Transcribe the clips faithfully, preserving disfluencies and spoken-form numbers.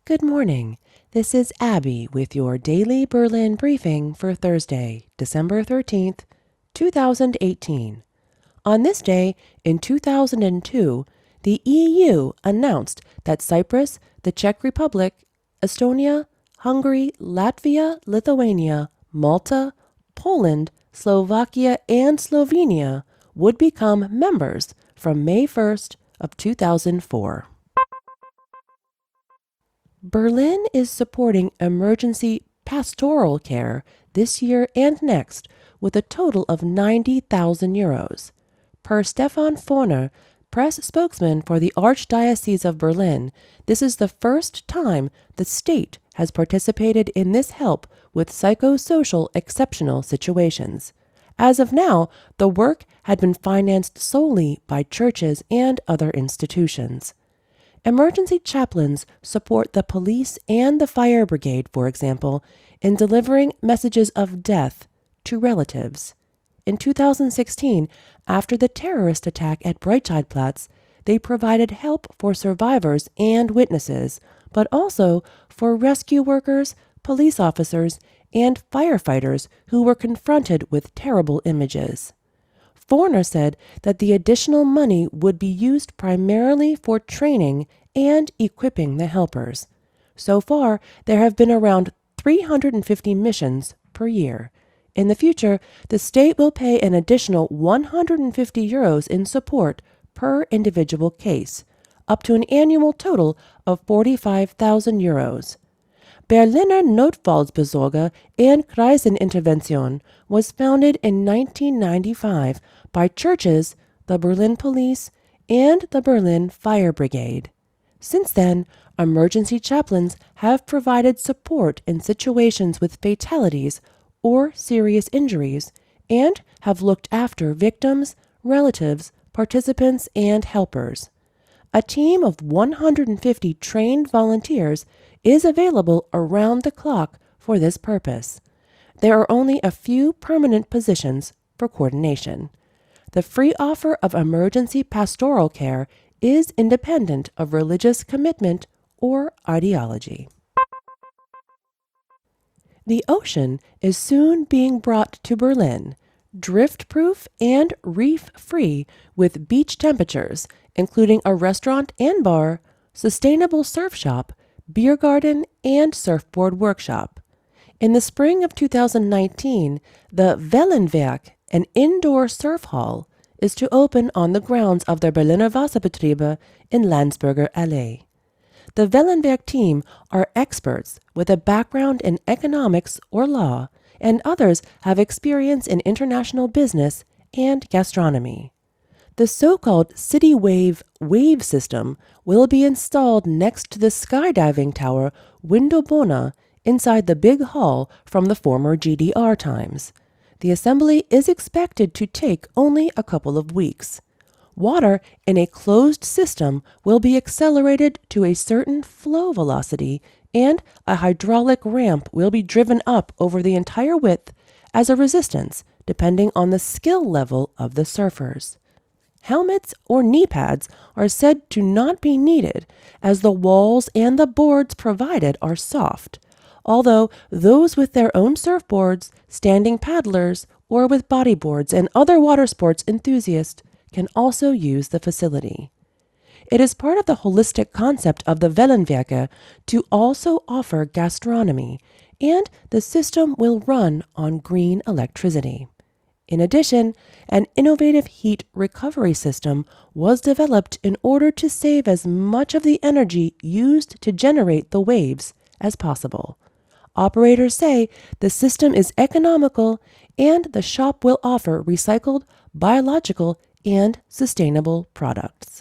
Good morning. This is Abby with your daily Berlin briefing for Thursday, December thirteenth, two thousand eighteen. On this day, in two thousand two, the E U announced that Cyprus, the Czech Republic, Estonia, Hungary, Latvia, Lithuania, Malta, Poland, Slovakia, and Slovenia would become members from May first of two thousand four. Berlin is supporting emergency pastoral care this year and next with a total of ninety thousand euros. Per Stefan Forner, press spokesman for the Archdiocese of Berlin, this is the first time the state has participated in this help with psychosocial exceptional situations. As of now, the work had been financed solely by churches and other institutions. Emergency chaplains support the police and the fire brigade, for example, in delivering messages of death to relatives. In two thousand sixteen, after the terrorist attack at Breitscheidplatz, they provided help for survivors and witnesses, but also for rescue workers, police officers, and firefighters who were confronted with terrible images. Forner said that the additional money would be used primarily for training and equipping the helpers. So far, there have been around three hundred fifty missions per year. In the future, the state will pay an additional one hundred fifty euros in support per individual case, up to an annual total of forty-five thousand euros. Berliner Notfallsbesorge and Krisenintervention was founded in nineteen ninety-five by churches, the Berlin Police, and the Berlin Fire Brigade. Since then, emergency chaplains have provided support in situations with fatalities or serious injuries and have looked after victims, relatives, participants, and helpers. A team of one hundred fifty trained volunteers is available around the clock for this purpose. There are only a few permanent positions for coordination. The free offer of emergency pastoral care is independent of religious commitment or ideology. The ocean is soon being brought to Berlin, drift-proof and reef-free with beach temperatures, including a restaurant and bar, sustainable surf shop, beer garden, and surfboard workshop. In the spring of two thousand nineteen, the Wellenwerk, an indoor surf hall, is to open on the grounds of the Berliner Wasserbetriebe in Landsberger Allee. The Wellenwerk team are experts with a background in economics or law, and others have experience in international business and gastronomy. The so-called City Wave wave system will be installed next to the skydiving tower Windobona inside the big hall from the former G D R times. The assembly is expected to take only a couple of weeks. Water in a closed system will be accelerated to a certain flow velocity, and a hydraulic ramp will be driven up over the entire width as a resistance, depending on the skill level of the surfers. Helmets or knee pads are said to not be needed, as the walls and the boards provided are soft, although those with their own surfboards, standing paddlers, or with bodyboards and other water sports enthusiasts can also use the facility. It is part of the holistic concept of the Wellenwerke to also offer gastronomy, and the system will run on green electricity. In addition, an innovative heat recovery system was developed in order to save as much of the energy used to generate the waves as possible. Operators say the system is economical and the shop will offer recycled, biological, and sustainable products.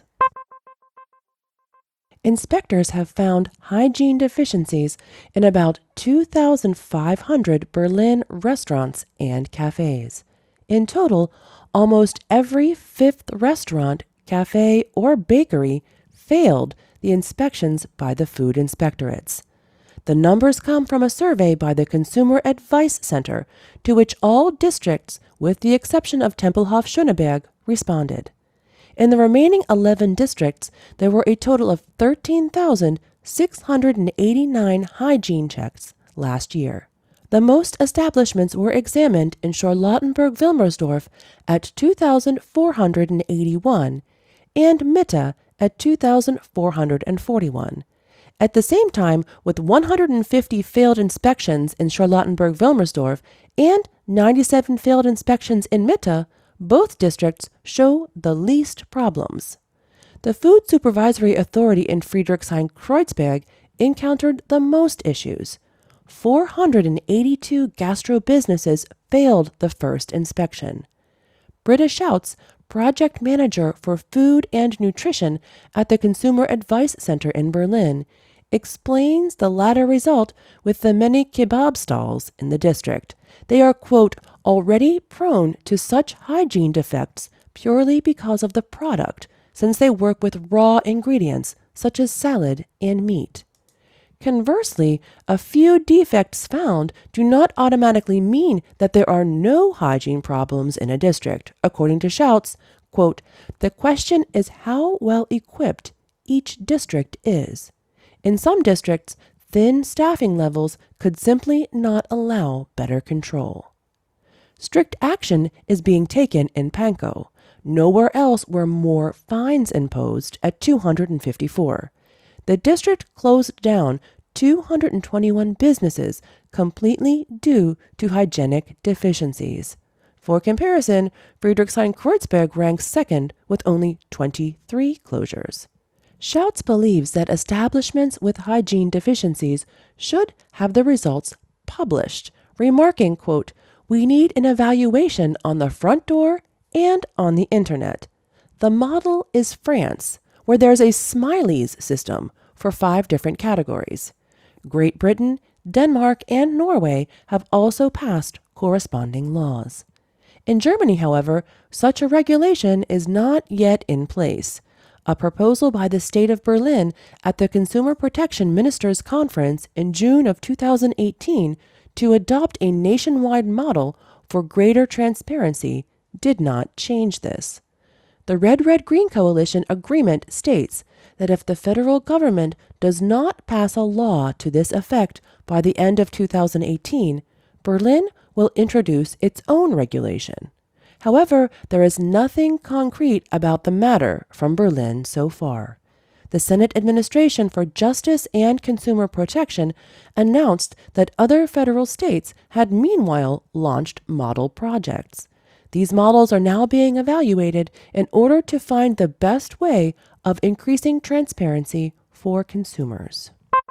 Inspectors have found hygiene deficiencies in about two thousand five hundred Berlin restaurants and cafes. In total, almost every fifth restaurant, cafe, or bakery failed the inspections by the food inspectorates. The numbers come from a survey by the Consumer Advice Center, to which all districts, with the exception of Tempelhof-Schöneberg, responded. In the remaining eleven districts, there were a total of thirteen thousand six hundred eighty-nine hygiene checks last year. The most establishments were examined in Charlottenburg-Wilmersdorf at two thousand four hundred eighty-one and Mitte at two thousand four hundred forty-one. At the same time, with one hundred fifty failed inspections in Charlottenburg-Wilmersdorf and ninety-seven failed inspections in Mitte, both districts show the least problems. The Food Supervisory Authority in Friedrichshain-Kreuzberg encountered the most issues. four hundred eighty-two gastro businesses failed the first inspection. Britta Schouts, project manager for food and nutrition at the Consumer Advice Center in Berlin, explains the latter result with the many kebab stalls in the district. They are, quote, already prone to such hygiene defects purely because of the product, since they work with raw ingredients such as salad and meat. Conversely, a few defects found do not automatically mean that there are no hygiene problems in a district. According to Schouts, quote, the question is how well equipped each district is. In some districts, thin staffing levels could simply not allow better control. Strict action is being taken in Pankow. Nowhere else were more fines imposed at two hundred fifty-four. The district closed down two hundred twenty-one businesses completely due to hygienic deficiencies. For comparison, Friedrichshain-Kreuzberg ranks second with only twenty-three closures. Schouts believes that establishments with hygiene deficiencies should have the results published, remarking, quote, we need an evaluation on the front door and on the internet. The model is France, where there's a Smileys system for five different categories. Great Britain, Denmark, and Norway have also passed corresponding laws. In Germany, however, such a regulation is not yet in place. A proposal by the state of Berlin at the Consumer Protection Ministers' Conference in June of two thousand eighteen to adopt a nationwide model for greater transparency did not change this. The Red Red Green Coalition agreement states that if the federal government does not pass a law to this effect by the end of two thousand eighteen, Berlin will introduce its own regulation. However, there is nothing concrete about the matter from Berlin so far. The Senate Administration for Justice and Consumer Protection announced that other federal states had meanwhile launched model projects. These models are now being evaluated in order to find the best way of increasing transparency for consumers.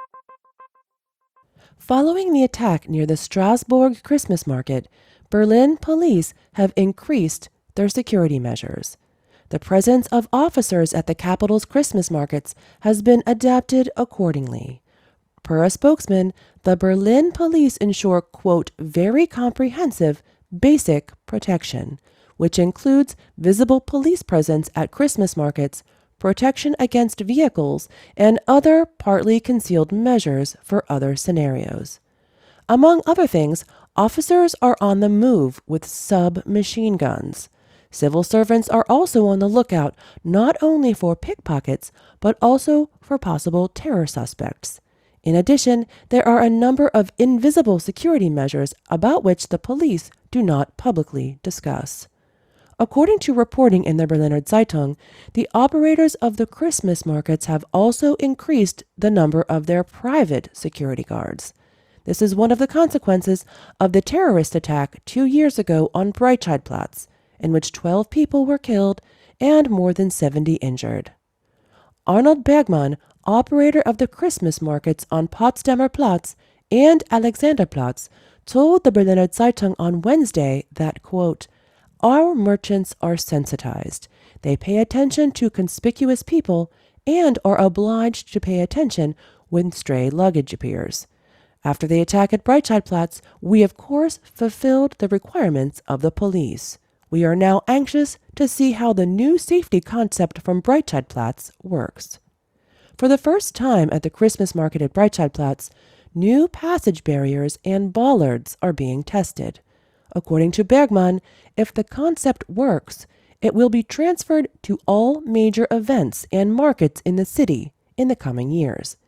Following the attack near the Strasbourg Christmas market, Berlin police have increased their security measures. The presence of officers at the capital's Christmas markets has been adapted accordingly. Per a spokesman, the Berlin police ensure, quote, very comprehensive, basic protection, which includes visible police presence at Christmas markets, protection against vehicles, and other partly concealed measures for other scenarios. Among other things, officers are on the move with submachine guns. Civil servants are also on the lookout not only for pickpockets, but also for possible terror suspects. In addition, there are a number of invisible security measures about which the police do not publicly discuss. According to reporting in the Berliner Zeitung, the operators of the Christmas markets have also increased the number of their private security guards. This is one of the consequences of the terrorist attack two years ago on Breitscheidplatz, in which twelve people were killed and more than seventy injured. Arnold Bergmann, operator of the Christmas markets on Potsdamer Platz and Alexanderplatz, told the Berliner Zeitung on Wednesday that, quote, our merchants are sensitized. They pay attention to conspicuous people and are obliged to pay attention when stray luggage appears. After the attack at Breitscheidplatz, we of course fulfilled the requirements of the police. We are now anxious to see how the new safety concept from Breitscheidplatz works. For the first time at the Christmas market at Breitscheidplatz, new passage barriers and bollards are being tested. According to Bergmann, if the concept works, it will be transferred to all major events and markets in the city in the coming years.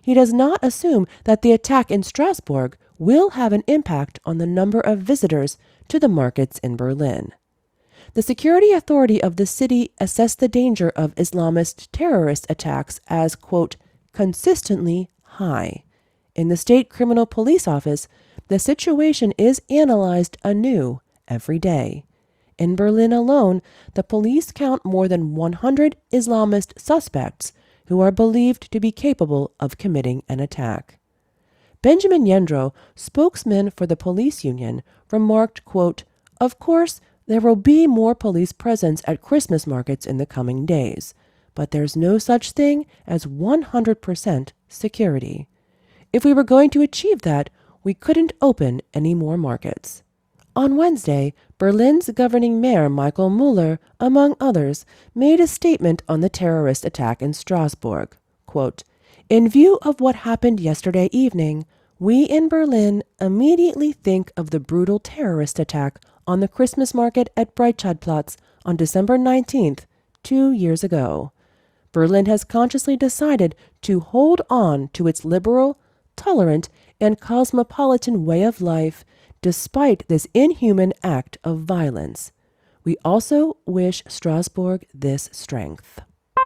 he does not assume that the attack in Strasbourg will have an impact on the number of visitors to the markets in Berlin. The security authority of the city assessed the danger of Islamist terrorist attacks as, quote, consistently high. In the State Criminal Police Office, the situation is analyzed anew every day. In Berlin alone, the police count more than one hundred Islamist suspects who are believed to be capable of committing an attack. Benjamin Yendro, spokesman for the police union, remarked, quote, of course, there will be more police presence at Christmas markets in the coming days, but there's no such thing as one hundred percent security. If we were going to achieve that, we couldn't open any more markets. On Wednesday, Berlin's governing mayor Michael Müller, among others, made a statement on the terrorist attack in Strasbourg. Quote, in view of what happened yesterday evening, we in Berlin immediately think of the brutal terrorist attack on the Christmas market at Breitscheidplatz on December nineteenth, two years ago. Berlin has consciously decided to hold on to its liberal, tolerant, and cosmopolitan way of life despite this inhuman act of violence. We also wish Strasbourg this strength.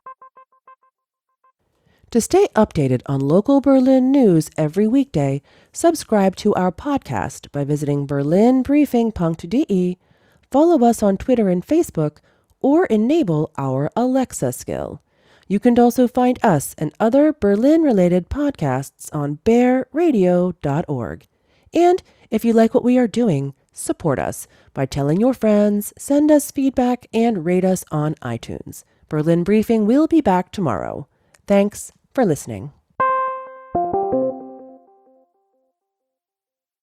To stay updated on local Berlin news every weekday, subscribe to our podcast by visiting berlin briefing punkt de, follow us on Twitter and Facebook, or enable our Alexa skill. You can also find us and other Berlin-related podcasts on bear radio dot org. And if you like what we are doing, support us by telling your friends, send us feedback, and rate us on iTunes. Berlin Briefing will be back tomorrow. Thanks for listening.